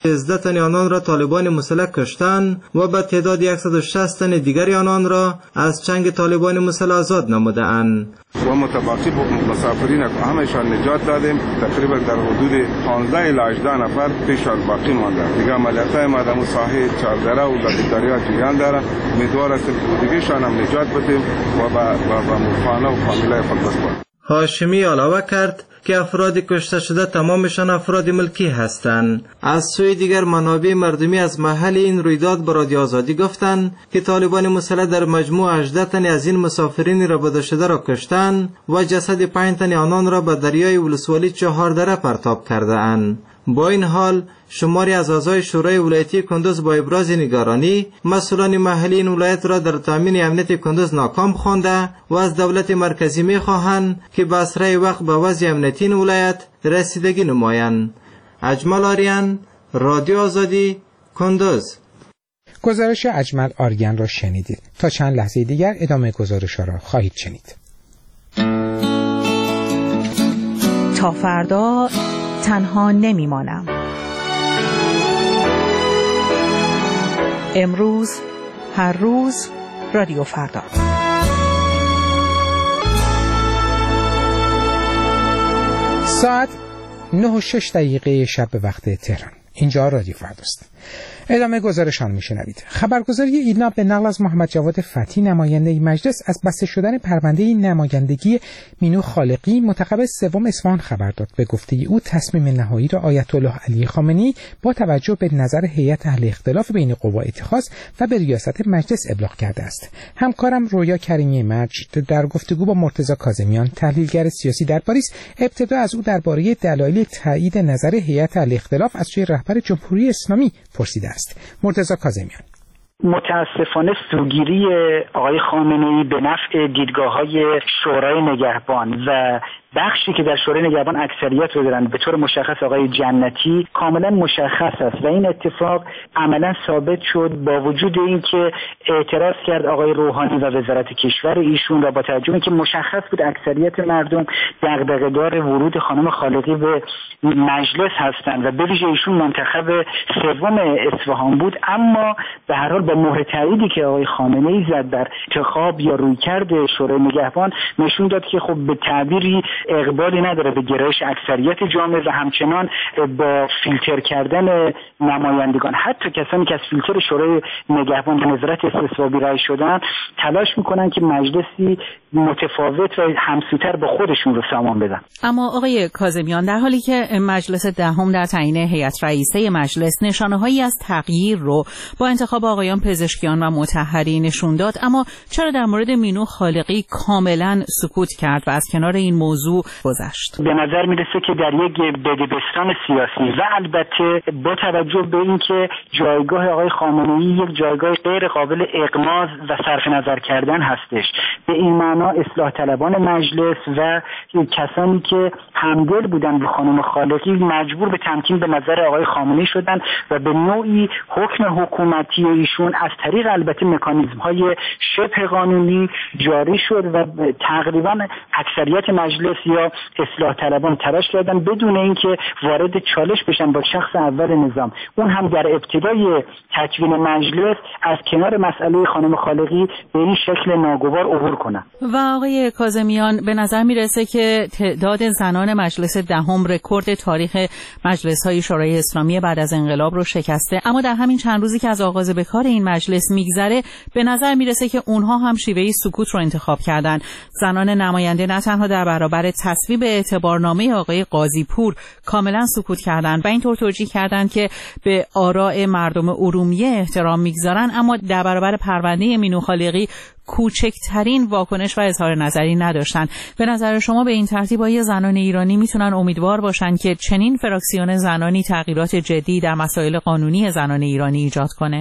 13 تن آنان را طالبان مسلح کشتند و به تعداد 160 تن دیگر آنان را از چنگ طالبان مسلح آزاد نمودند. و متباقی مسافرین همشان نجات دادیم. تقریبا در حدود 15 الی 18 نفر پیشان باقی مانده. دیگه عملیاتای ما در ساحه چاردره و دریا جریان داره. امیدوار هستیم دیگه‌شان هم نجات بدیم و با مفانه و فامیلای خود بسپاریم. هاشمی علاوه کرد که افراد کشته شده تمامشان افراد ملکی هستند. از سوی دیگر منابع مردمی از محل این رویداد به رادیو آزادی گفتند که طالبان مسلح در مجموع 18 تن از این مسافرین ربوده شده را کشتند و جسد 5 تن آنان را به دریای ولسوالی چهاردره پرتاب کرده اند. با این حال شماری از اعضای شورای ولایتی کندوز با ابراز نگرانی مسئولان محلی این ولایت را در تامین امنیت کندوز ناکام خوانده و از دولت مرکزی می‌خواهند که به اسرع وقت به وضع امنیتی این ولایت رسیدگی نمایند. اجمل آریان، رادیو آزادی، کندوز. گزارش اجمل آریان را شنیدید. تا چند لحظه دیگر ادامه گزارش را خواهید شنید. تا فردا تنها نمیمانم. امروز، هر روز، رادیو فردا. ساعت 9:06 شب به وقت تهران. اینجا رادیو فرداست. ادامه گزارشان میشنوید. خبرگزاری ایلنا به نقل از محمد جواد فتحی نماینده مجلس از بسته شدن پرونده نمایندگی مینو خالقی متقبل سوم اصفهان خبر داد. به گفته او تصمیم نهایی را آیت الله علی خامنه‌ای با توجه به نظر هیئت اهل اختلاف بین قوا اتخاذ و به ریاست مجلس ابلاغ کرده است. همکارم رویا کریمی مجد در گفتگو با مرتضی کاظمیان تحلیلگر سیاسی در پاریس ابتدا از او درباره دلایل تایید نظر هیئت اهل اختلاف از سوی رهبر جمهوری اسلامی پرسیده است. مرتضی کاظمیان: متاسفانه سوگیری آقای خامنه‌ای به نفع دیدگاه‌های شورای نگهبان و بخشی که در شورای نگهبان اکثریت رو دارن به طور مشخص آقای جنتی کاملا مشخص است و این اتفاق عملا ثابت شد با وجود اینکه اعتراض کرد آقای روحانی و وزارت کشور ایشون را با توجه به اینکه مشخص بود اکثریت مردم دغدغه‌دار ورود خانم خالقی به مجلس هستند و به ویژه ایشون منتخب سوم اصفهان بود، اما به هر حال با مهر تاییدی که آقای خامنه‌ای زد در انتخاب یا رویکرد شورای نگهبان نشون داد که خب به تعبیری اقبالی نداره به گرایش اکثریت جامعه و همچنان با فیلتر کردن نمایندگان حتی کسانی که از فیلتر شورای نگهبان به نظارت استصوابی رای شدن تلاش میکنن که مجلسی متفاوت و همسوتر با خودشون رو سامان بدن. اما آقای کاظمیان، در حالی که مجلس دهم در تعیین هیئت رئیسه مجلس نشانه‌هایی از تغییر رو با انتخاب آقایان پزشکیان و مطهری نشون داد، اما چرا در مورد مینو خالقی کاملا سکوت کرد و از کنار این موضوع گذشت؟ به نظر میرسه که در یک بدبستان سیاسی و البته با توجه به اینکه جایگاه آقای خامنه‌ای یک جایگاه غیر قابل اغماض و صرف نظر کردن هستش، به این معنا اصلاح طلبان مجلس و کسانی که همدل بودن به خانم خالقی مجبور به تمکین به نظر آقای خامنه‌ای شدن و به نوعی حکم حکومتی ایشون از طریق البته مکانیزم‌های شبه قانونی جاری شد و تقریبا اکثریت مجلس یا اصلاح طلبان تلاش کردن بدون اینکه وارد چالش بشن با شخص اول نظام، اون هم در ابتدای تکوین مجلس از کنار مسئله خانم خالقی به این شکل ناگوار عبور کنن. و آقای کاظمیان، به نظر میرسه که تعداد زنان مجلس دهم رکورد تاریخ مجلس‌های شورای اسلامی بعد از انقلاب رو شکسته، اما در همین چند روزی که از آغاز به کار این مجلس میگذره به نظر میرسه که اونها هم شیوهی سکوت رو انتخاب کردن. زنان نماینده نه تنها در برابر تصویب اعتبارنامه آقای قاضی پور کاملا سکوت کردند و اینطور توجیه کردند که به آراء مردم ارومیه احترام میگذارن، اما در برابر پرونده مینو خالقی کوچکترین واکنش و اظهار نظری نداشتن. به نظر شما به این ترتیب آیا زنان ایرانی میتونن امیدوار باشن که چنین فراکسیون زنانی تغییرات جدی در مسائل قانونی زنان ایرانی ایجاد کنه؟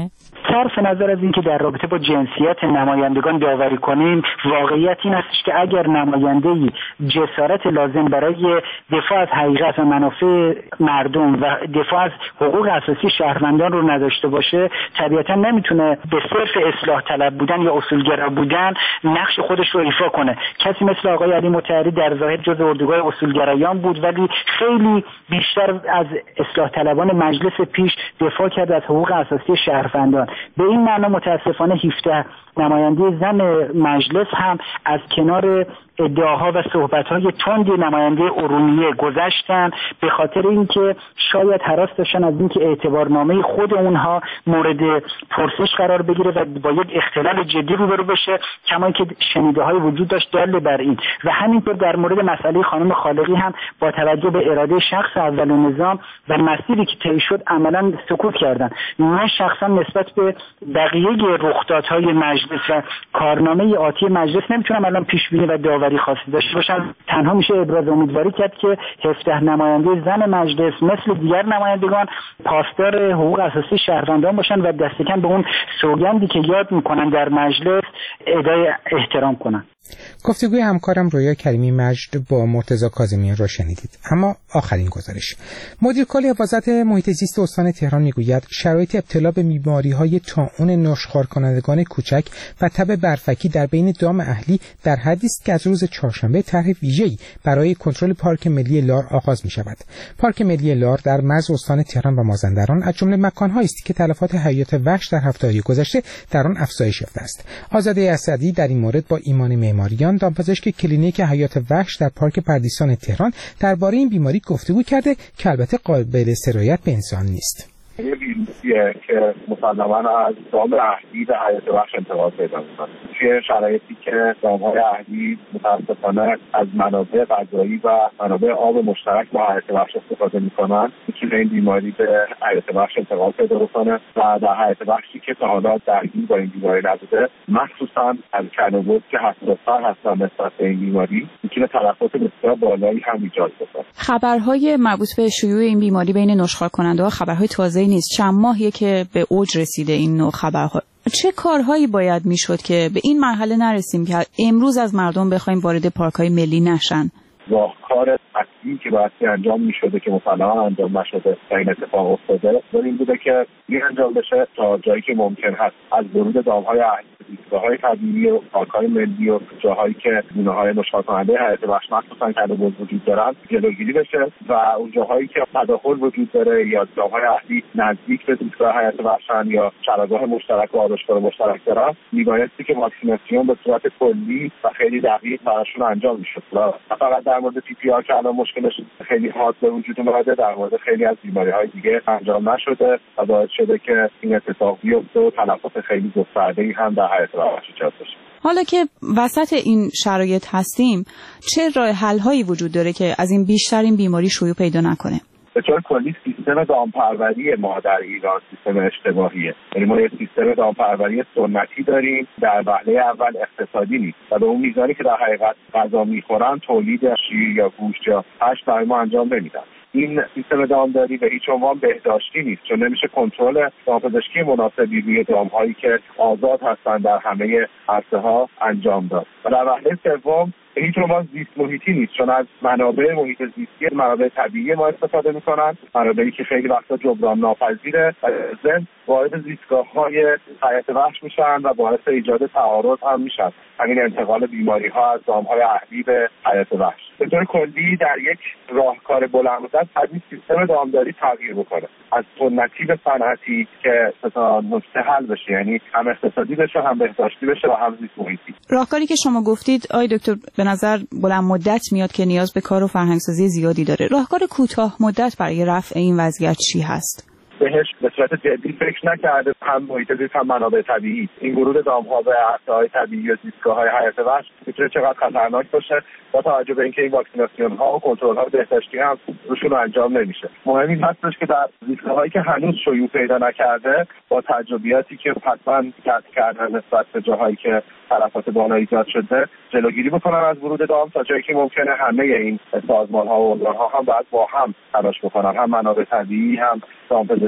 صرف نظر از اینکه در رابطه با جنسیت نمایندگان داوری کنیم، واقعیت این است که اگر نماینده‌ای جسارت لازم برای دفاع از حقیقت و منافع مردم و دفاع از حقوق اساسی شهروندان رو نداشته باشه، طبیعتا نمیتونه به صرف اصلاح طلب بودن یا اصولگرا بودن نقش خودش رو ایفا کنه. کسی مثل آقای علی مطهری در ظاهر جزء اردوگاه اصولگرایان بود، ولی خیلی بیشتر از اصلاح طلبان مجلس پیش دفاع کرد از حقوق اساسی شهروندان. به این معنا متاسفانه 17 نماینده زن مجلس هم از کنار ادعاها و صحبت‌های تند نماینده ارومیه گذشتن، به خاطر اینکه شاید هراس داشتن از اینکه اعتبارنامه خود اونها مورد پرسش قرار بگیره و با یک اختلال جدی روبرو بشه، کما که شنیده‌های وجود داشت دال بر این. و همینطور در مورد مسئله خانم خالقی هم با توجه به اراده شخص اول نظام و مسیری که طی شد عملاً سکوت کردن. من شخصا نسبت به بقیه رخدادهای مجلس و کارنامه آتی مجلس نمیتونم الان پیش بینی و داوری خاصی داشته باشم. تنها میشه ابراز امیدواری کرد که 17 نماینده زن مجلس مثل دیگر نمایندگان پاسدار حقوق اساسی شهروندان باشن و دست کم به اون سوگندی که یاد میکنن در مجلس ادای احترام کنن. گفتگوی همکارم رویا کریمی مجد با مرتضی کاظمیان را شنیدید. اما آخرین گزارش. مدیر کل حفاظت محیط زیست استان تهران میگوید شرایط ابتلا به بیماری‌های طاعون نشخوار کنندگان کوچک و تب برفکی در بین دام اهلی در حدی است که از روز چهارشنبه طرح ویژه‌ای برای کنترل پارک ملی لار آغاز می‌شود. پارک ملی لار در مرز استان تهران و مازندران از جمله مکان‌هایی است که تلفات حیات وحش در هفته‌های گذشته در آن افزایش یافته است. آزاده اسدی در این مورد با ایمان معماریان دامپزشک کلینیک حیات وحش در پارک پردیسان تهران درباره این بیماری گفتگو کرده که البته قابل سرایت به انسان نیست. یه ویروسیه که مسلماً از دام اهلی به حیات وحش انتقال پیدا می‌کنه. توی شرایطی که دام‌های اهلی متأسفانه از منابع غذایی و منابع آب مشترک با حیات وحش استفاده می‌کنن، می‌تونه این بیماری به حیات وحش انتقال پیدا بکنه و در حیات وحشی که تا حالا درگیر با این بیماری نبوده، مخصوصاً از کلمات که حساس‌تر هستن نسبت به این بیماری، می‌تونه تلفات بسیار بالایی هم ایجاد بکنه. خبرهای مربوط به شیوع این بیماری بین نشخوار کننده‌ها خبرهای تازه‌ای نیست. چند ماهیه که به اوج رسیده این نوع خبرها. چه کارهایی باید میشد که به این مرحله نرسیم که امروز از مردم بخوایم وارد پارک‌های ملی نشن؟ راهکار اصلی که باید انجام میشده که مسلماً انجام نشده و این اتفاق افتاده این بوده که این انجام بشه تا جایی که ممکن هست از ورود دام‌های اهلی، زیستگاه‌های طبیعی و پارک‌های ملی و جاهایی که گونه‌های نشخوار کننده حیات وحش مخصوصاً کله‌بز وجود دارن جلوگیری بشه و اون جاهایی که تداخل وجود داره یا دام‌های اهلی نزدیک به زیستگاه حیات وحشن یا چراگاه مشترک و آرایشگاه مشترک دارن، میبایستی که واکسیناسیون به صورت کلی و خیلی دقیق براشون انجام میشد. فقط در مورد PPR که الان مشکلش خیلی حاد به وجود اومده، در مورد خیلی از بیماری‌های دیگه انجام نشده و باعث شده که این اتفاق بیفته و تلفات خیلی گسترده‌ای هم در حیات وحش ایجاد بشه. حالا که وسط این شرایط هستیم، چه راه حل‌هایی وجود داره که از این بیشتر این بیماری شیوع پیدا نکنه؟ به طور کلی سیستم دامپروری ما در ایران سیستم اشتباهیه. یعنی ما یک سیستم دامپروری سنتی داریم، در وهله اول اقتصادی نیست و به اون میزانی که در حقیقت غذا میخورن تولید شیر یا گوشت یا هشت برای ما انجام نمیدن. این سیستم دامداری به هیچ عنوان بهداشتی نیست، چون نمیشه کنترل دامپزشکی مناسبی روی دام‌هایی که آزاد هستند در همه عرصه‌ها انجام داد. و در وهله سوم به هیچ عنوان زیست محیطی نیست، چون از منابع محیط زیستی منابع طبیعی ما استفاده میکنن، منابعی که خیلی وقتا جبران ناپذیره و ضمن وارد زیستگاه‌های حیات وحش میشن و باعث ایجاد تعارض هم میشن. همین انتقال بیماری‌ها از دام‌های اهلی به حیات وحش. به طور کلی در یک راهکار بلند مدت این سیستم دامداری تغییر بکنه، از سنتی به صنعتی که تا نقطه حل بشه، یعنی هم اقتصادی بشه، هم بهداشتی بشه و هم زیست محیطی. راهکاری که شما گفتید آقای دکتر به نظر بلند مدت میاد که نیاز به کار و فرهنگسازی زیادی داره. راهکار کوتاه مدت برای رفع این وضعیت چی هست؟ بهش به صورت جدی فکر نکرده، هم محیط زیست هم منابع طبیعی. این ورود دام‌ها به عرصه‌های طبیعی و زیستگاه‌های حیات وحش میتونه چقدر خطرناک باشه با توجه به اینکه این واکسیناسیون‌ها و کنترل‌های بهداشتی هم روشون انجام نمیشه. مهم این هستش که در زیستگاه‌هایی که هنوز شیوع پیدا نکرده با تجربیاتی که حتما کسب کردن نسبت به جاهایی که تلفات بالا ایجاد شده جلوگیری بکنن از ورود دام تا جایی که ممکنه همه این سازمان‌ها و ارگان‌ها هم باید با هم تلاش بکنن، هم منابع طبیعی هم دامپزشکی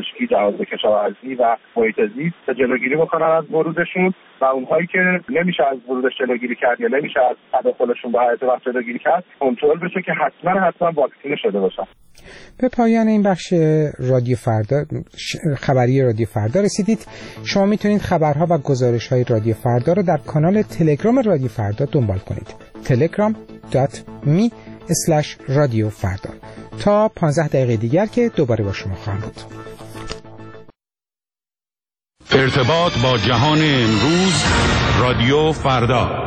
پزشکی، جهاز کشاورزی و محیط زیست جلوگیری بکنن از ورودشون و اونهایی که نمیشه از ورودش جلوگیری کرد یا نمیشه از تداخلشون به حیات وحش جلوگیری کرد کنترل بشه که حتما واکسینه شده باشن. به پایان این بخش رادیو فردا خبری رادیو فردا رسیدید. شما میتونید خبرها و گزارش‌های رادیو فردا رو در کانال تلگرام رادیو فردا دنبال کنید. telegram.me/رادیو فردا. تا 15 دقیقه دیگر که دوباره با شما خواهم بود. ارتباط با جهان امروز، رادیو فردا.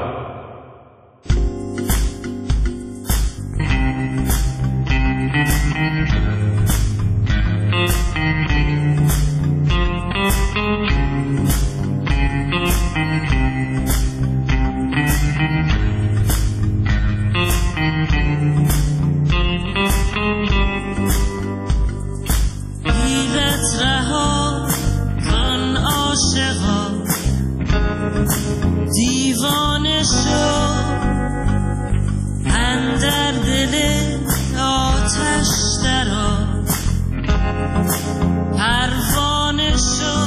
دیوانه شو اندر دل آتش درآ، پروانه شو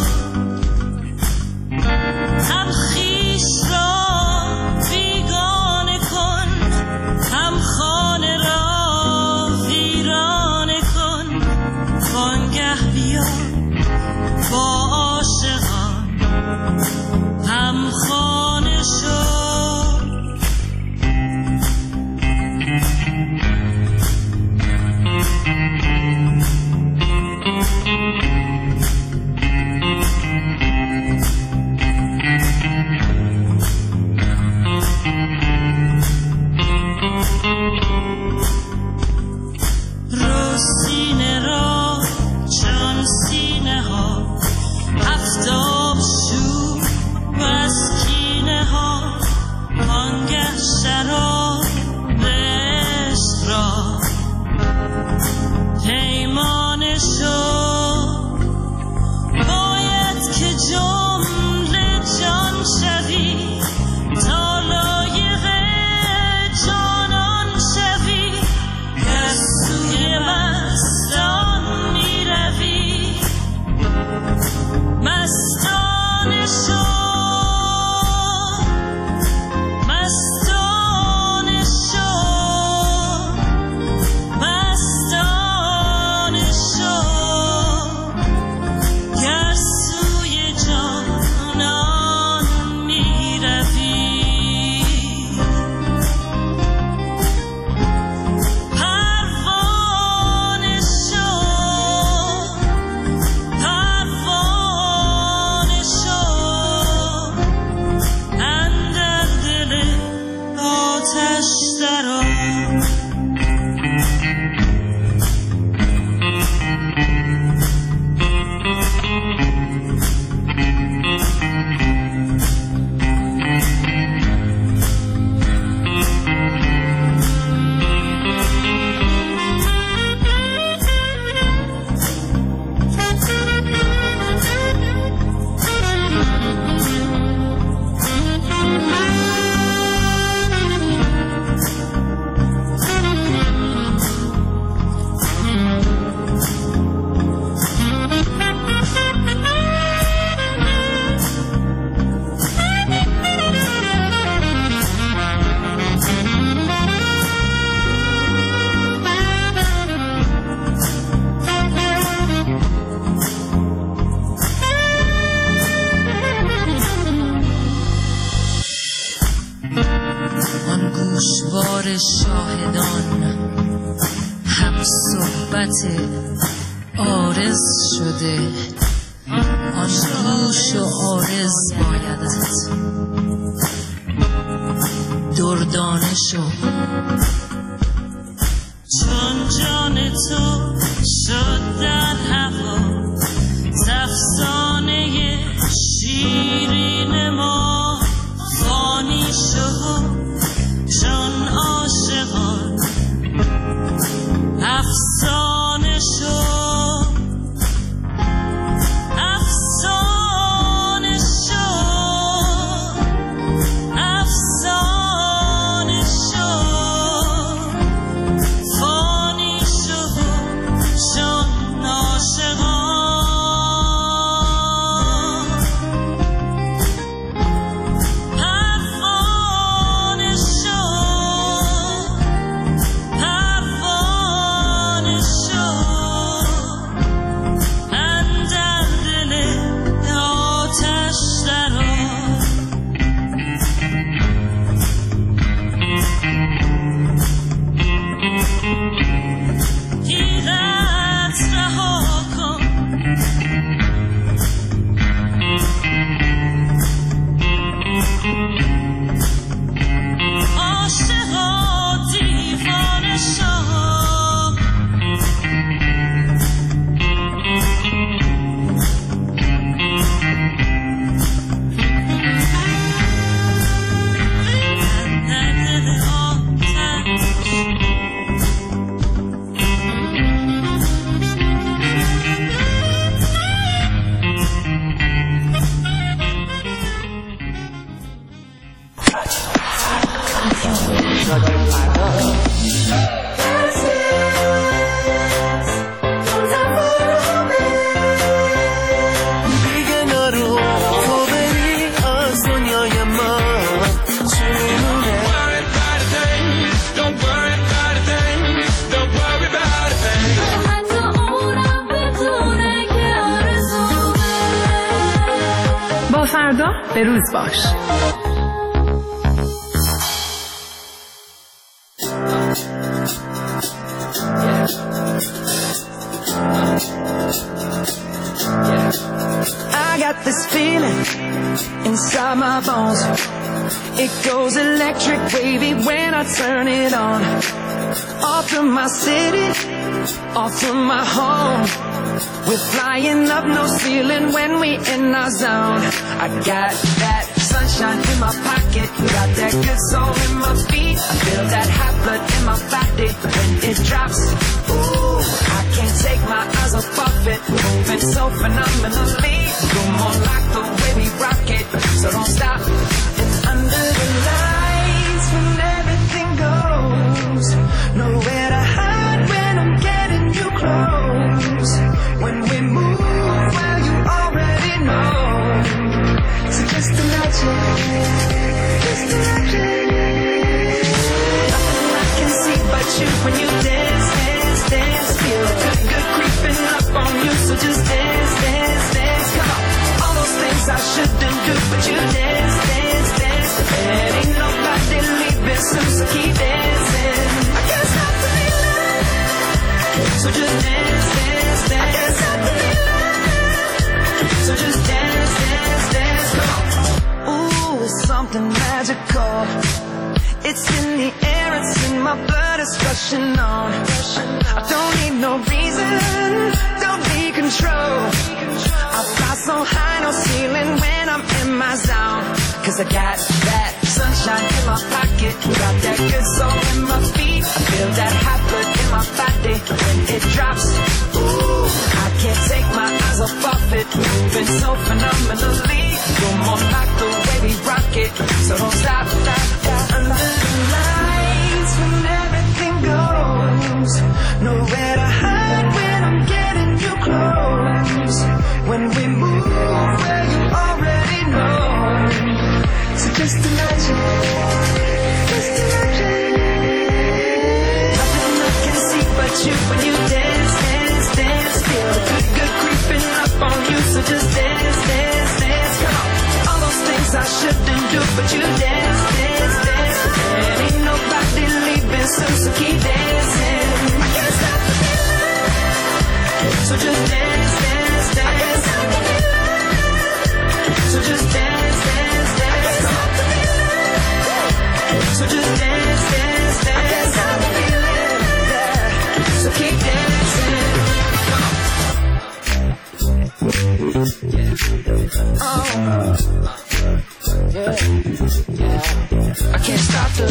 هم خویش را بیگانه کن، هم خانه را ویرانه کن، وانگه بیا با عاشقان هم خانه شو. سینه را چون سینه ها هفتاب شو و از کینه ها، آنگه شراب عشق را پیمانه شو. باید که جمله جان شوی تا لایق جانان شوی، از سوی مستان می روی مستانه شو. مستانه شو مستانه شو، گر سوی جانان می روی. پروانه شو پروانه شو اندر دل آتش درآ. آن گوشوار شاهدان هم صحبت عارض شده، آن گوش و عارض بایدت دردانه شو. چون جان تو شد در هوا افسانه شیرین ما، فانی شو چون عاشقان افسانه شو. افسانه شو افسانه شو، فانی شو چون عاشقان فردا به روز باش. I got this feeling inside my bones. It goes electric wavy when I turn it on. Off from my city, off from my home. We're flying up, no ceiling when we in our zone. I got that sunshine in my pocket, got that good soul in my feet. I feel that hot blood in my body when it drops. Ooh, I can't take my eyes off it, moving so phenomenally. You're more like the way we rock it, so don't stop. It's under the lights when everything goes, nowhere to hide when I'm getting you close. When we move, well you already know. So just imagine, just imagine. Nothing I can see but you when you dance, dance, dance. Feel good, good creeping up on you. So just dance, dance, dance. Come on, all those things I shouldn't do, but you dance, dance, dance. There ain't nobody leaving soon, so keep dancing. I can't stop the feeling, so just dance, dance, dance. I can't stop the feeling, so just dance, dance, dance. Come on. Ooh, it's something magical. It's in the air, it's in my blood, it's rushing on. I don't need no reason, don't need control. I fly so high, no ceiling when I'm in my zone. Cause I got that sunshine in my pocket, got that good soul in my feet. I feel that hot blood in my body when it drops. Ooh, I can't take my eyes off it, moving so phenomenally. You're more like the way we rock it, so don't stop, stop, stop. Under the lights when everything goes, nowhere to hide when I'm getting you close. When we move, well you already know. So just imagine, just imagine. Nothing I can see but you when you dance, dance, dance. Feel good, good creeping up on you. So just dance, dance, dance. Come on, all those things I shouldn't do, but you dance, dance, dance. There ain't nobody leaving soon, so keep dancing. I can't stop the feeling, so just dance, dance, dance. I can't stop the feeling, so just dance, dance, dance. I can't stop the feeling, so just dance, dance, dance. I can't stop the feeling, yeah. So keep dancing. I can't stop the,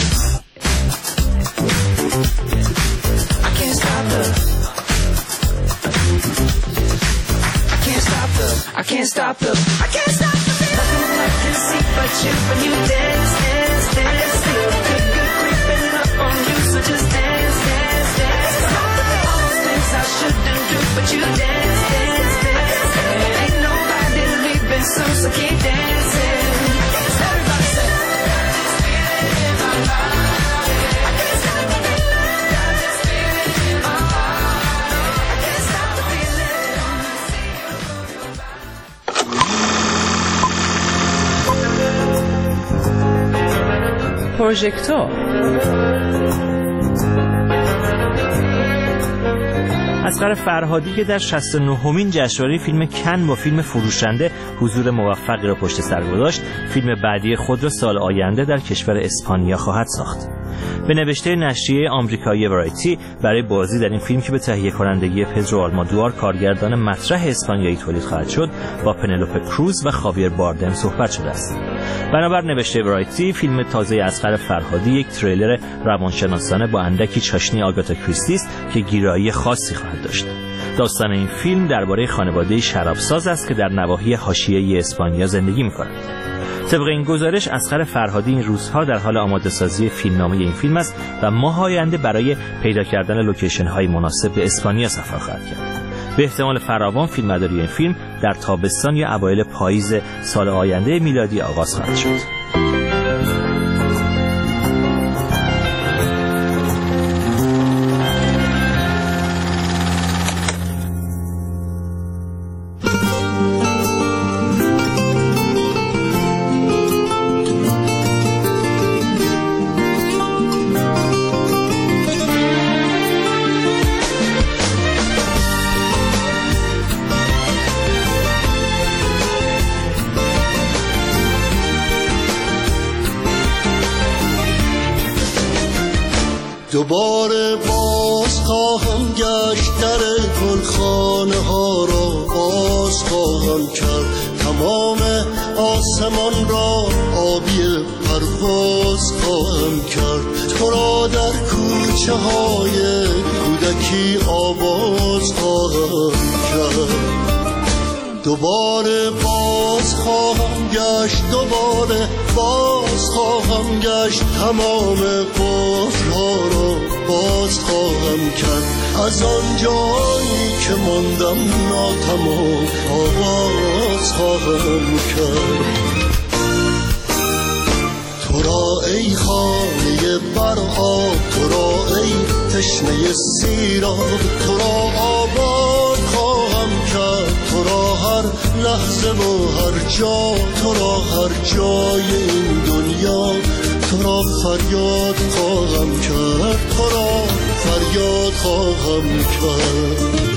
I can't stop the, I can't stop the, I can't stop the, I can't stop the feeling. Nothing I can see but you when you dance, dance, dance. Feel good, good creeping up on you, so just dance, dance, dance. All those things I shouldn't do, but you dance, dance, dance. There ain't nobody leaving soon, so keep dancing. Everybody say, got this feeling in my body. I can't stop the feeling. Got this feeling in my body. I can't stop the feeling. پروژکتور. اصغر فرهادی که در 69مین جشنواره فیلم کن با فیلم فروشنده حضور موفقی را پشت سر گذاشت، فیلم بعدی خود را سال آینده در کشور اسپانیا خواهد ساخت. به نوشته نشریه آمریکایی ورایتی برای بازی در این فیلم که به تهیه کنندگی پدرو آلمادوار کارگردان مطرح اسپانیایی تولید خواهد شد، با پنلوپه کروز و خاویر باردم صحبت شده است. بنابر نوشته ورایتی، فیلم تازه اصغر فرهادی یک تریلر روانشناسانه با اندکی چاشنی آگاتا کریستی است که گیرایی خاصی خواهد داشت. داستان این فیلم درباره خانواده شرابساز است که در نواحی حاشیه‌ای اسپانیا زندگی می‌کنند. طبق این گزارش، اصغر فرهادی این روزها در حال آماده‌سازی فیلمنامه این فیلم است و ماه آینده برای پیدا کردن لوکیشن‌های مناسب به اسپانیا سفر خواهد کرد. به احتمال فراوان فیلمبرداری این فیلم در تابستان یا اوایل پاییز سال آینده میلادی آغاز خواهد شد. دوباره باز خواهم گشت، در گلخانه ها را باز خواهم کرد، تمام آسمان را آبی پرواز خواهم کرد، تو را در کوچه های کودکی آواز خواهم کرد. دوباره باز خواهم گشت، دوباره باز خواهم گشت، تمام قفل‌ها را باز خواهم کرد، از آن جایی که ماندم ناتمام آغاز خواهم کرد. تو را ای خانه برآب، تو را ای تشنه سیراب، تو را آباد خواهم کرد، تو را هر لحظه و هر جا، تو را هر جای این دنیا، تو را فریاد خواهم کرد، تو را فریاد خواهم کرد.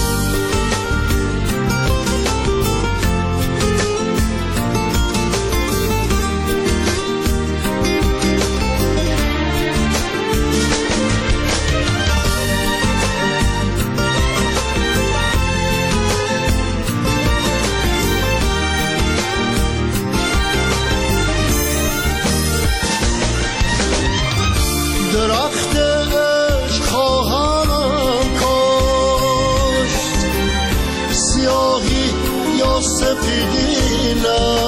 درخت عشق خواهم کاشت، سیاهی یا سفیدی نه،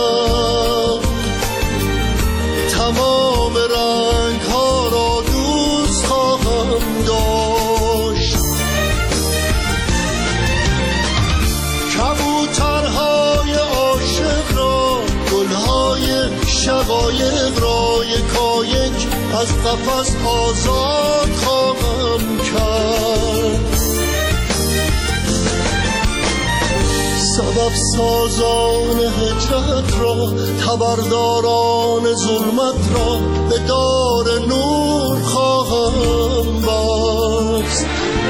تمام رنگ ها را دوست خواهم داشت، کبوترهای عاشق را، گلهای شقایق را یکایک از قفس آزاد خواهم کرد، سبب سازان هجرت را، خبرداران ظلمت را به دار نور خواهم بست،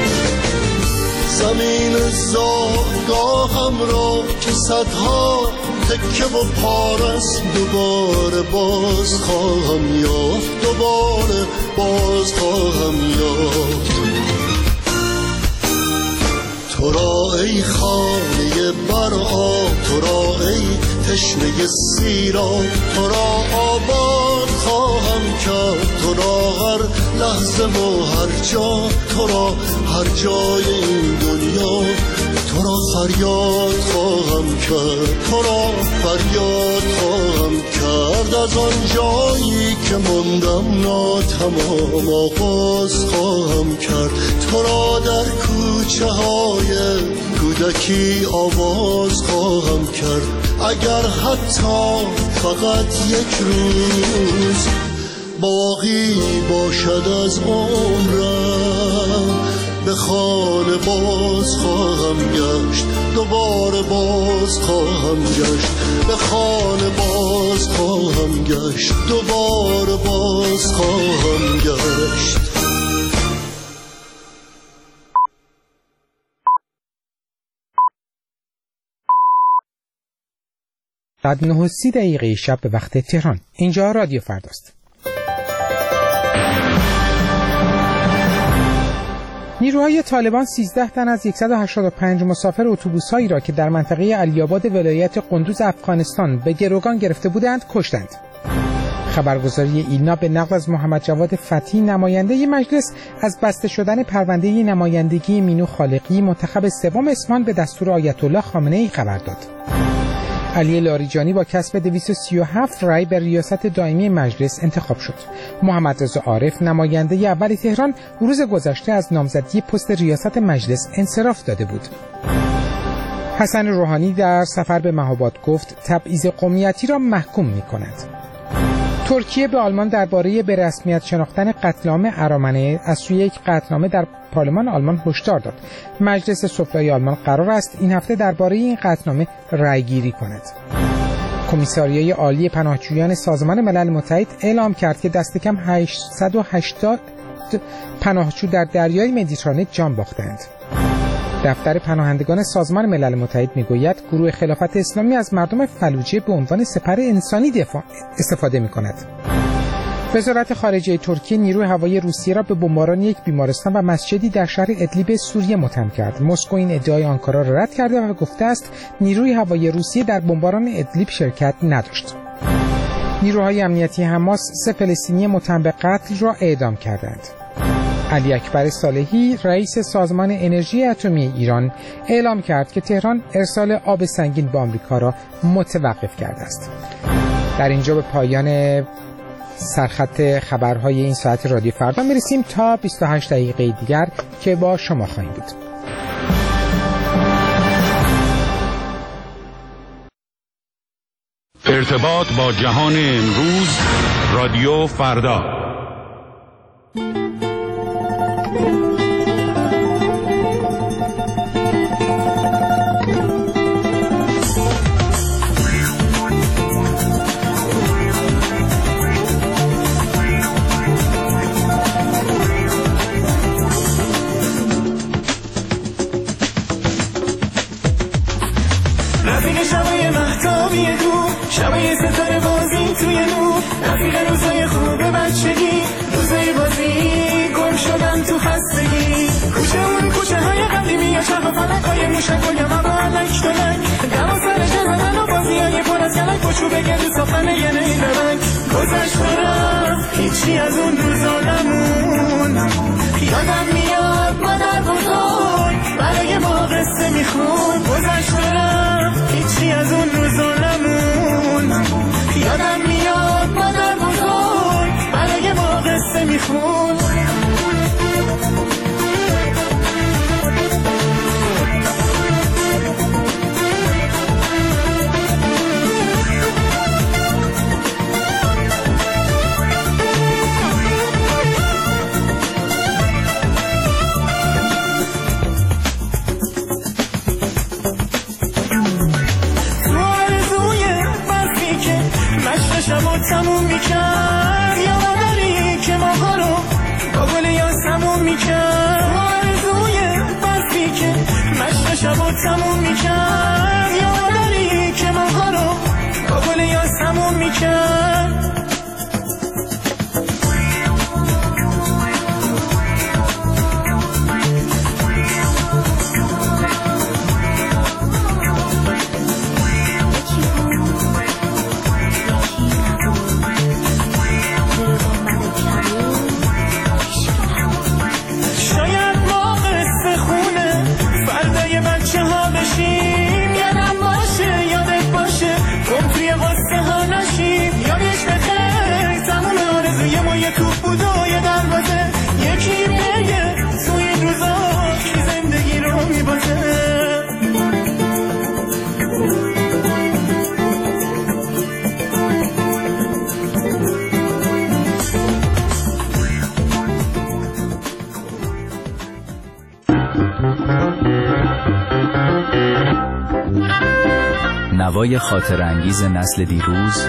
زمین زادگاهم را که صدها تکه و پارس دوباره باز خواهم یافت، دوباره باز خواهم یافت. تو را ای خانه برآب، تو را ای تشنه سیراب، تو را آباد خواهم کرد، تو را هر لحظه و هر جا، تو را هر جای این دنیا، تو را فریاد خواهم کرد، تو را فریاد خواهم کرد، از آن جایی که ماندم ناتمام آغاز خواهم کرد، تو را در کوچه های کودکی آواز خواهم کرد، اگر حتی فقط یک روز باقی باشد از عمرم، به خانه باز خواهم گشت، دوباره باز خواهم گشت، به خانه باز خواهم گشت، دوباره باز خواهم گشت. بعد 9:30 شب به وقت تهران. اینجا رادیو فرداست. نیروهای طالبان 13 تن از 185 مسافر اتوبوس‌هایی را که در منطقه علی‌آباد ولایت قندوز افغانستان به گروگان گرفته بودند کشتند. خبرگزاری ایلنا به نقل از محمد جواد فتحی نماینده مجلس از بسته شدن پرونده نمایندگی مینو خالقی منتخب سوم اصفهان به دستور آیت الله خامنه‌ای خبر داد. علی لاریجانی با کسب 237 رای به ریاست دائمی مجلس انتخاب شد. محمد رضا عارف نماینده اول تهران روز گذشته از نامزدی پست ریاست مجلس انصراف داده بود. حسن روحانی در سفر به مهاباد گفت تبعیض قومیتی را محکوم می‌کند. ترکیه به آلمان درباره به رسمیت شناختن قتل‌عام ارامنه از سوی یک قطعنامه در پارلمان آلمان هشدار داد. مجلس سفرای آلمان قرار است این هفته درباره این قطعنامه رأی‌گیری کند. کمیساریای عالی پناهجویان سازمان ملل متحد اعلام کرد که دست کم 880 پناهجو در دریای مدیترانه جان باختند. دفتر پناهندگان سازمان ملل متحد میگوید گروه خلافت اسلامی از مردم فلوجه به عنوان سپر انسانی استفاده می‌کند. وزارت خارجه ترکیه نیروی هوایی روسیه را به بمباران یک بیمارستان و مسجدی در شهر ادلیب سوریه متهم کرد. مسکو این ادعای آنکارا را رد کرده و گفته است نیروی هوایی روسیه در بمباران ادلیب شرکت نداشت. نیروهای امنیتی حماس 3 فلسطینی متهم به قتل را اعدام کردند. علی اکبر صالحی رئیس سازمان انرژی اتمی ایران اعلام کرد که تهران ارسال آب سنگین به آمریکا را متوقف کرده است. در اینجا به پایان سرخط خبرهای این ساعت رادیو فردا میرسیم تا 28 دقیقه دیگر که با شما خواهیم بود. ارتباط با جهان امروز رادیو فردا. شبای ستاره بازی توی نور، رفیق روزای خوب بچگی، روزای بازی گم شدن تو خستگی، کوچه اون کوچه های قدیمی یا چرخ و فلک های موشک و یمن و علک دلک، دم و سر جهدن و بازی های پر از کلک و چوب گردو ساختن یه نیل رنگ. گذشت رفت هیچی از اون روزا نمون، یادم میاد مادر بزرگ برای ما قصه میخون. گذشت رفت هیچی از اون روزا نمون، یادم میاد مادر بزرگ برای ما قصه میخون. شبا تموم میکرد یاداری که ماها رو با گل یاسمون میکرد، آرزوی برفی که مشت شبا تموم میکرد یاداری که ماها رو با گل یاسمون میکرد. نوای خاطر انگیز نسل دیروز،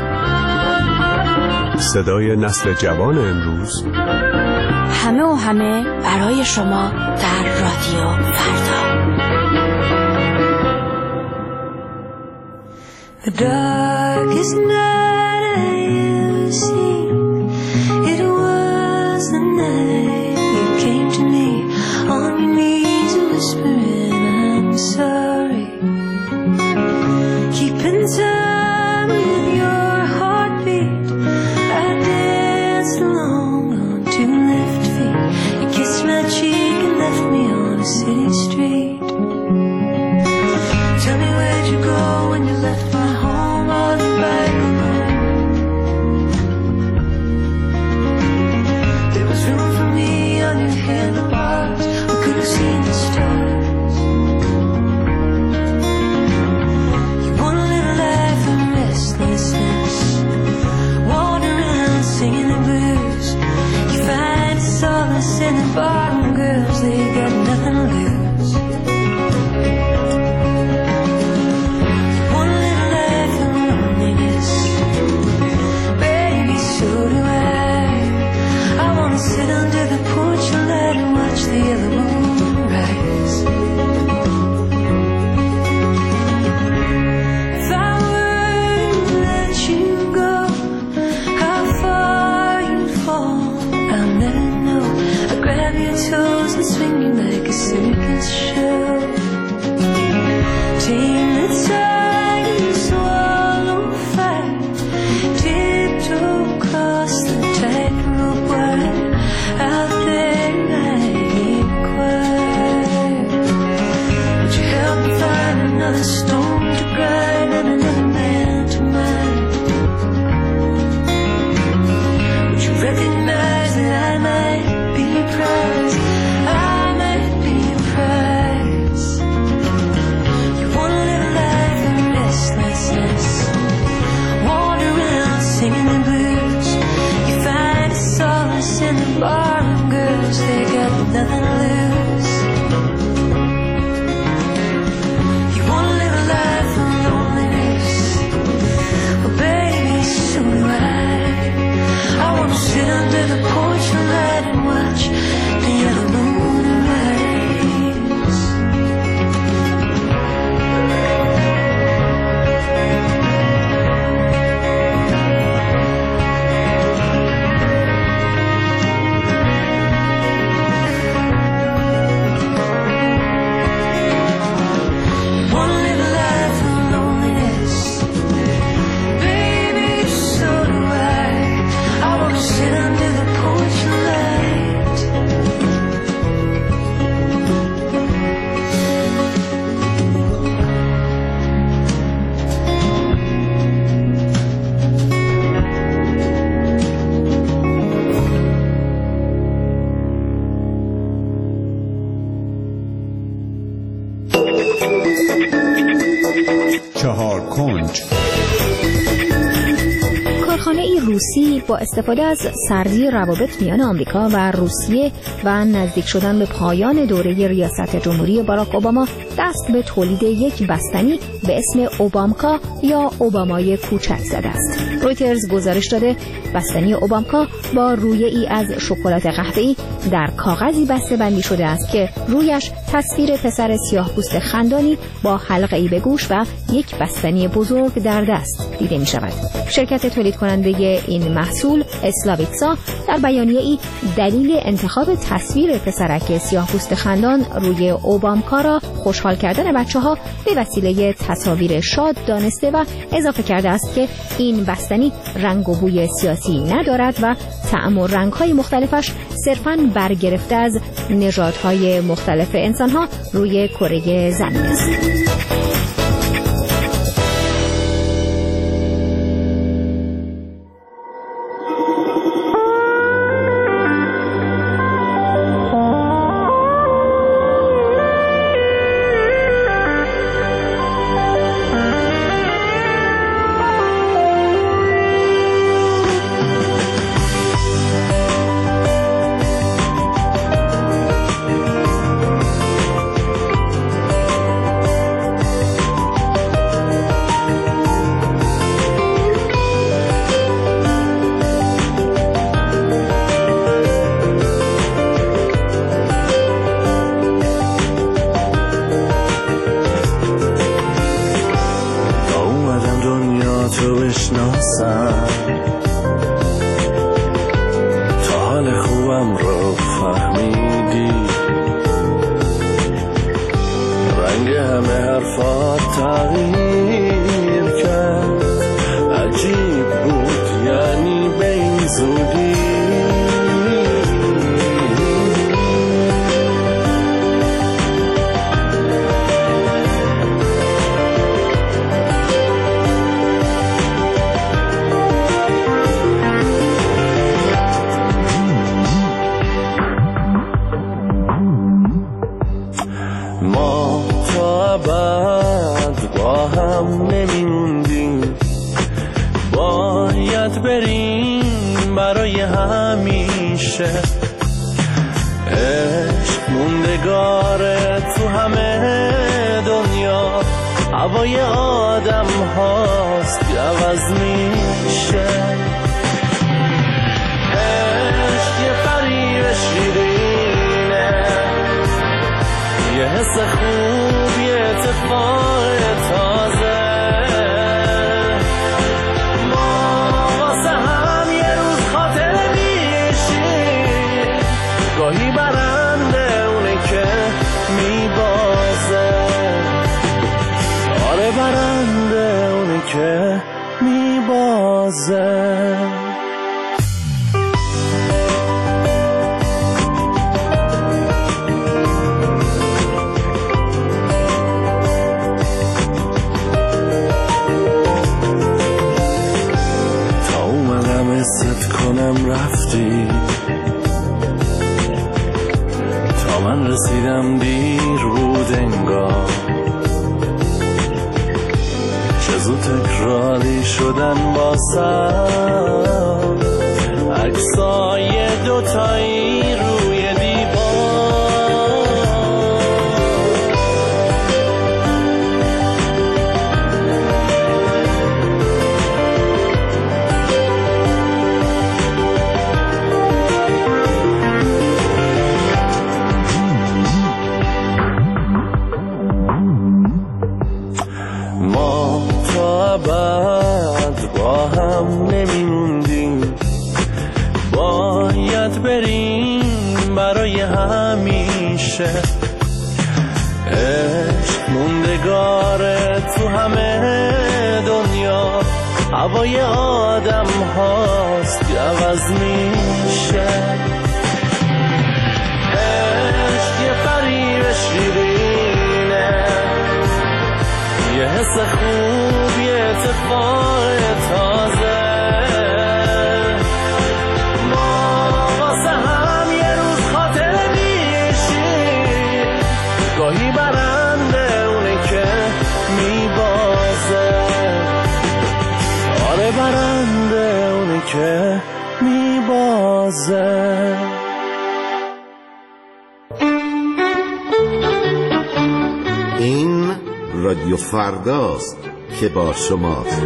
صدای نسل جوان امروز، همه و همه برای شما در رادیو فردا. The darkest night I ever seen, it was the night you came to me on your knees whispering I'm sorry, keeping time with your heartbeat. I danced along on 2 left feet, you kissed my cheek and left me on a city street. Tell me where'd you go when you left my home, all the bright room. چهار کنج. کارخانه ای روسی با استفاده از سردی روابط میان آمریکا و روسیه و نزدیک شدن به پایان دوره ریاست جمهوری باراک اوباما دست به تولید یک بستنی به اسم اوبامکا یا اوبامای کوچک زده است. رویترز گزارش داده بستنی اوبامکا با رویه ای از شکلات قهوه‌ای در کاغذی بسته بندی شده است که رویش تصویر پسر سیاه‌پوست خندانی با حلقه‌ای به گوش و یک بستنی بزرگ در دست دیده می شود. شرکت تولید کننده این محصول اسلاویتسا در بیانیه‌ای دلیل انتخاب تصویر پسرک سیاه‌پوست خندان روی اوبامکا را خوشحال کردن بچه‌ها به وسیله تصاویر شاد دانسته و اضافه کرده است که این بستنی رنگ و بوی سیاسی ندارد و طعم و رنگ‌های مختلفش صرفاً برگرفته از نژادهای مختلف انسان‌ها روی کره زمین است. گاهی برنده اونه که میبازه برنده اونی که میبازه. این رادیو فرداست که با شماست.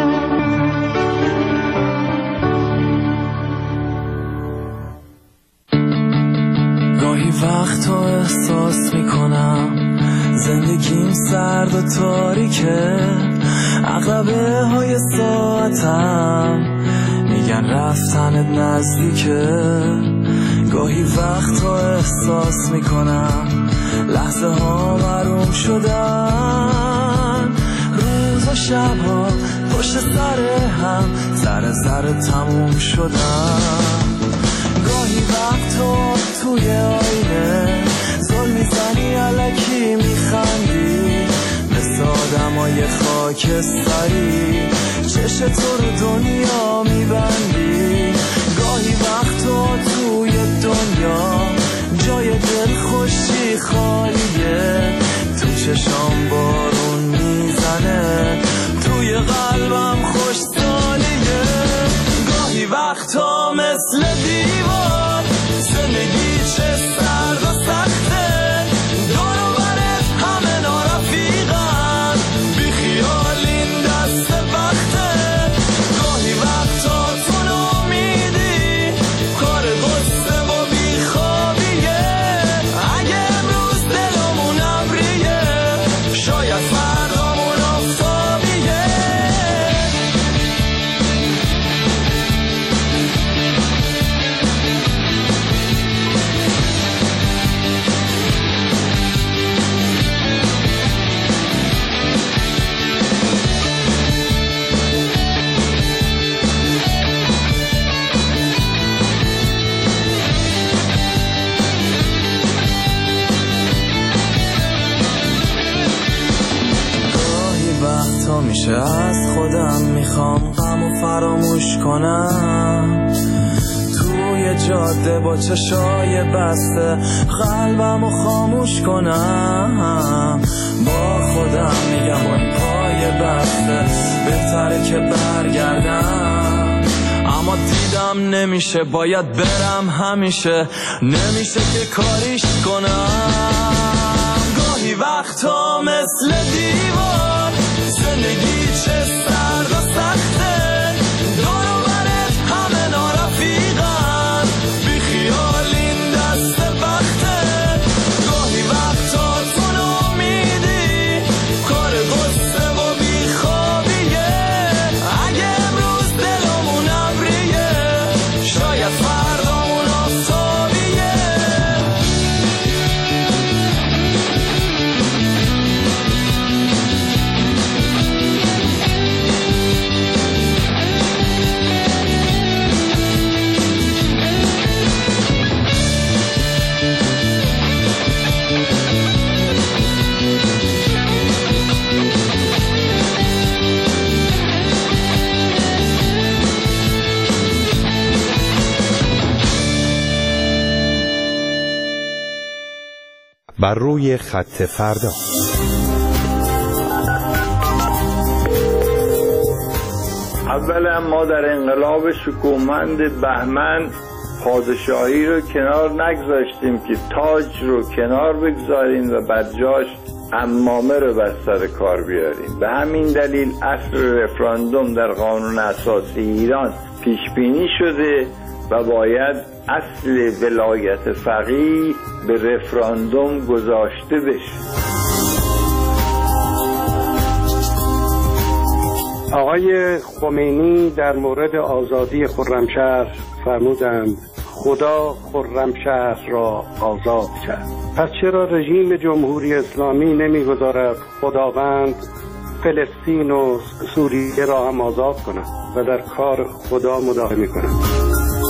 گاهی وقتا احساس میکنم زندگیم سرد و تاریکه، عقربه های ساعتم میگن رفتنت نزدیکه. گاهی وقتا احساس میکنم لحظه ها محروم شدن، روز و شب ها پشت سر هم ذره تموم شدن. گاهی وقتا توی آینه زل میزنی الکی میخندی، مثل آدمای خاکستری چش تو رو دنیا میبندی. گاهی وقتا توی دنیا جای دل خوشی خالیه، تو چشام بارون میزنه، توی قلبم خوش سالیه. گاهی وقتا مثل دیوار زندگی چه سرد و سخته، دور و برت همه نارفیقن، بی خیال این دست وقته. گاهی وقتا تو نامیدی کار قصه و بی خوابیه، اگه امروز دلمون ابریه شاید فردامون آفتابیه. وقتا میشه از خودم میخوام غمو فراموش کنم، توی جاده با چشای بسته قلبمو خاموش کنم. با خودم میگم با این پای بسته بهتره که برگردم، اما دیدم نمیشه، باید برم همیشه، نمیشه که کاریش کنم. گاهی وقتا مثل دیوار زندگی چه سرد و سخته، دور و برت همه نارفیقن، بی خیال این دست وقته. گاهی وقتا تو نامیدی کار قصه و بی خوابیه، اگه امروز دلمون ابریه شاید فردامون آفتابیه. بر روی خط فردا. اولا ما در انقلاب شکوهمند بهمن پادشاهی رو کنار نگذاشتیم که تاج رو کنار بگذاریم و بعد جاش عمامه رو بر سر کار بیاریم. به همین دلیل اصل رفراندوم در قانون اساسی ایران پیش بینی شده و باید اصل ولایت فقیه به رفراندوم گذاشته بشه. آقای خمینی در مورد آزادی خرمشهر فرمودند خدا خرمشهر را آزاد کرد. پس چرا رژیم جمهوری اسلامی نمیگذارد خداوند فلسطین و سوریه را هم آزاد کند و در کار خدا مداخله کند؟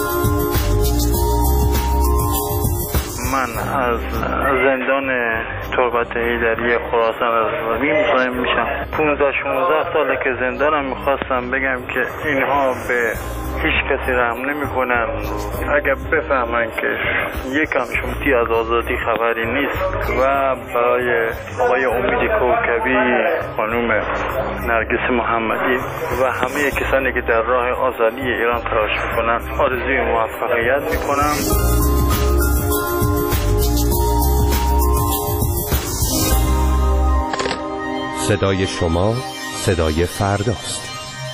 من از زندان تربت حیدری خراسان رضوی مزاحم میشم. 15-16 ساله که زندانم. میخواستم بگم که اینها به هیچ کسی رحم نمیکنن. اگر بفهمن که یکم شمتی از آزادی خبری نیست و برای آقای امید کوکبی، خانوم نرگس محمدی و همه کسانی که در راه آزادی ایران تلاش میکنن آرزوی موفقیت میکنم. صدای شما صدای فرداست.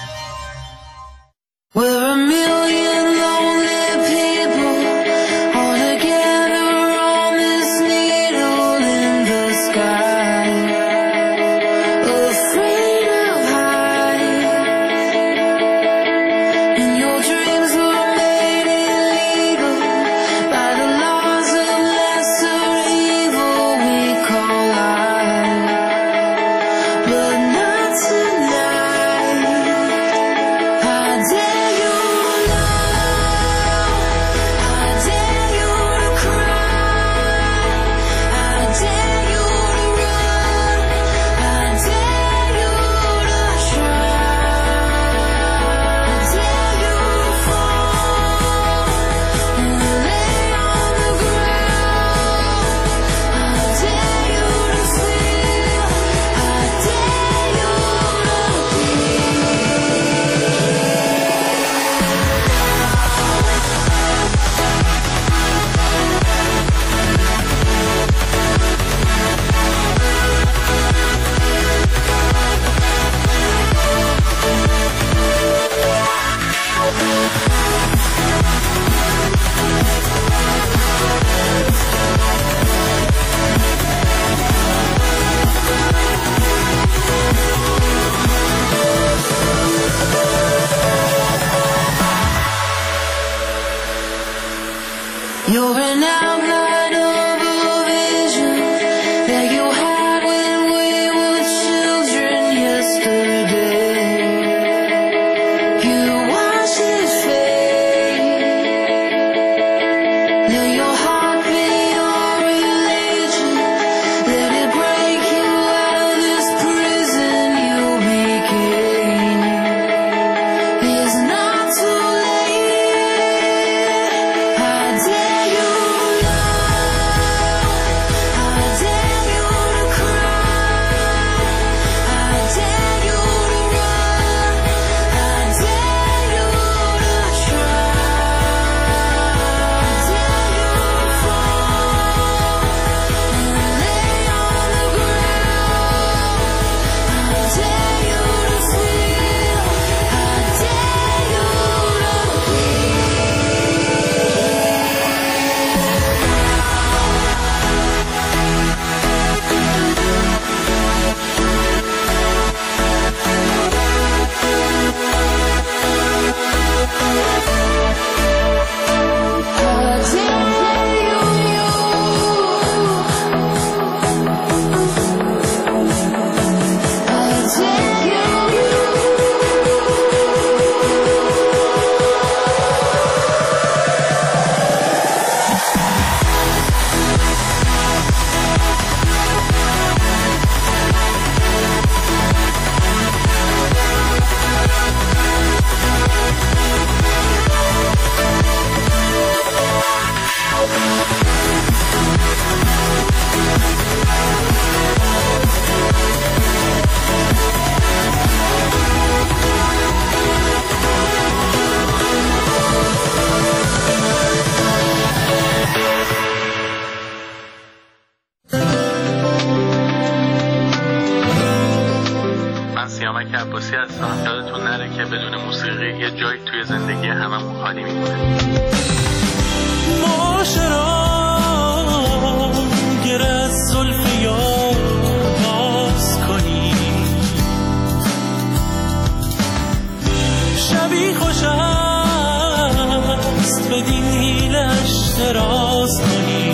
سیامک عباسی هستم. یادتون نره که بدون موسیقی یه جایی توی زندگی هممون خالی میمونه. معاشران گر از زلف یار باز کنی، شبی خوش است به دیلش دراز کنی.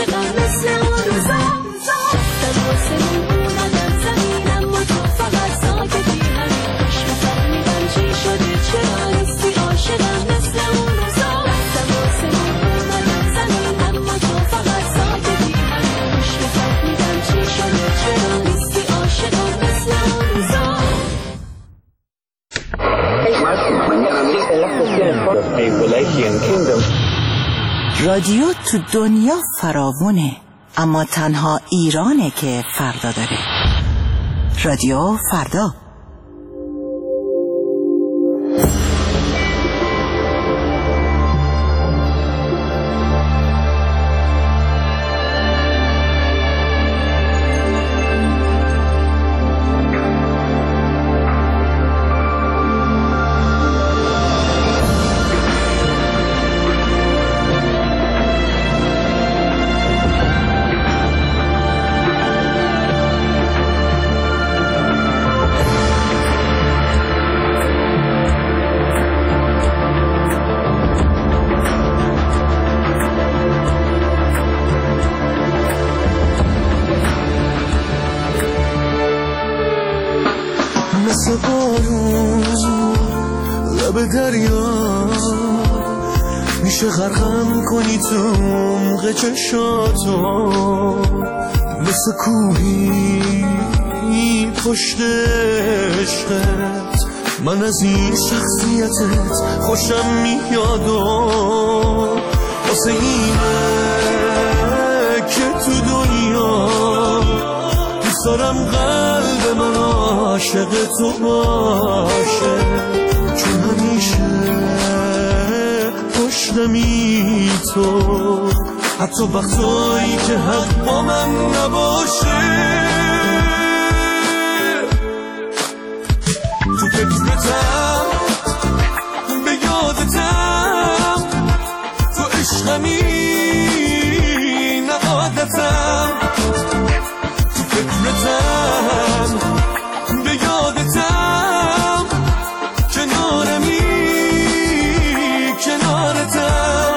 عاشقم مثل اون روزا رفتم آسمون اومدم زمین اما تو فقط ساکتی همین خوش میفهمیدم چی شده چرا نیستی عاشقم مثل اون روزا رفتم آسمون اومدم زمین اما تو فقط ساکتی همین خوش میفهمیدم چی شده چرا نیستی عاشقم مثل اون روزا. رادیو تو دنیا فراوونه، اما تنها ایرانه که فردا داره. رادیو فردا. مثل بارون لب دریا میشه غرقم کنی تو عمق چشاتو، مثل کوهی پشت عشقت من از این شخصیتت خوشم میاد و واسه اینه که تو دنیا دوست دارم قلب من عاشق تو باشه، چون همیشه پشتمی تو حتی وقتایی که حق با من نباشه. تو فکرتم به یادتم تو عشقمی نه عادتم، تو فکرتم به یادتم کنارمی کنارتم.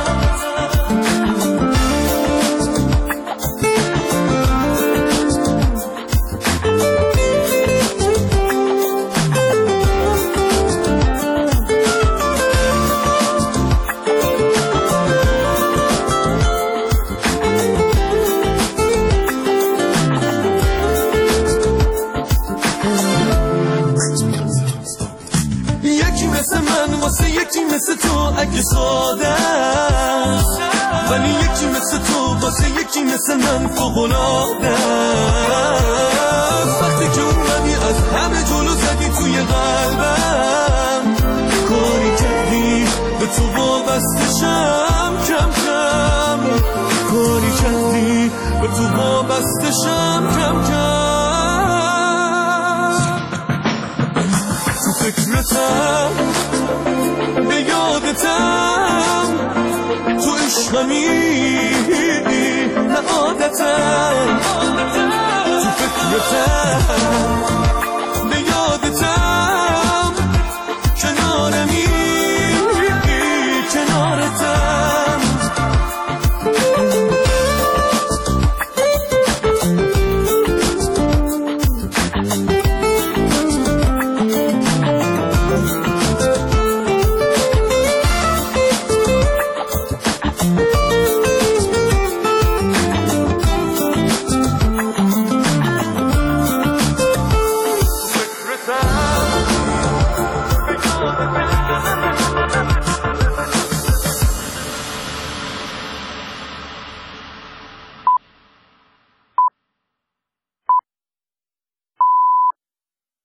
یکی مثل تو اگه ساده است، ولی یکی مثل تو واسه یکی مثل من فوق‌العاده است. وقتی که اومدی از همه جلو زدی توی قلبم، کاری کردی به تو وابسته شم کم کم، کاری کردی به تو وابسته شم کم کم. تو فکرتم به یادتم تو عشقمی نه عادتم، تو فکرتم